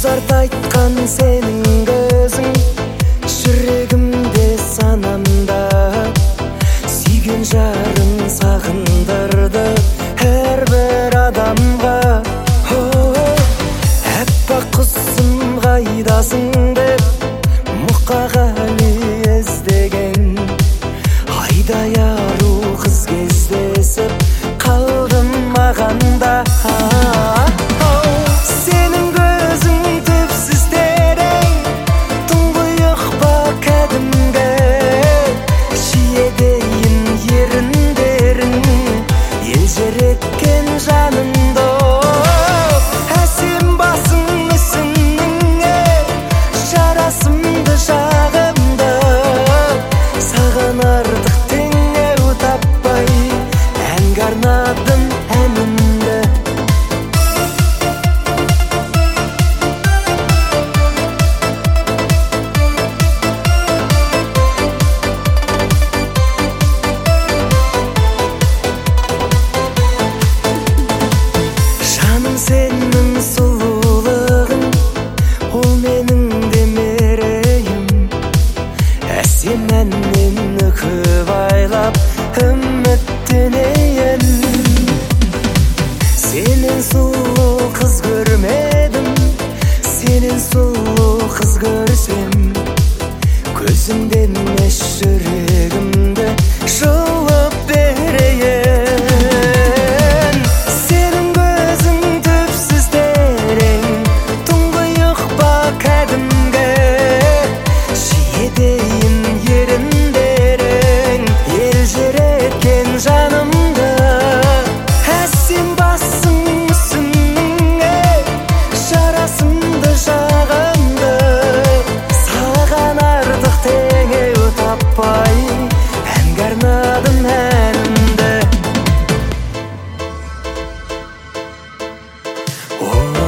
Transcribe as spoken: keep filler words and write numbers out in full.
Арды айтқан сенің көзің, жүрегімде санамда. Сүйген жарым сағындырды әрбір адамға. Әппақ құсым қайдасың деп мұқағали іздеген. Айдай ару қыз кездесіп қалдым мағанда. Сенің көзің түпсіз терең, тұңғиық па кәдімгі. Шиедейін еріндерің елжіреткен жанымды. Әсем басың мүсініңе жарасымды жағымды. Саған артық теңеу таппай әнге арнадым әнімді. Жаным сенің сұлулығың, ол менің де мерейім. Әсем әннен үкіп айлап үміттенейін. Сенен сұлу қыз көрмедім, сенен сұлу қыз көрсем, көзіңден еш жүрегімді жұлып берейін. Сенің көзің түпсіз терең, тұңғиық па кәдімгі. Шиедейін еріндерің елжіреткен жанымды. Әсем басың мүсініңе жарасымды жағымды. Саған артық теңеу таппай әнге арнадым әнімді.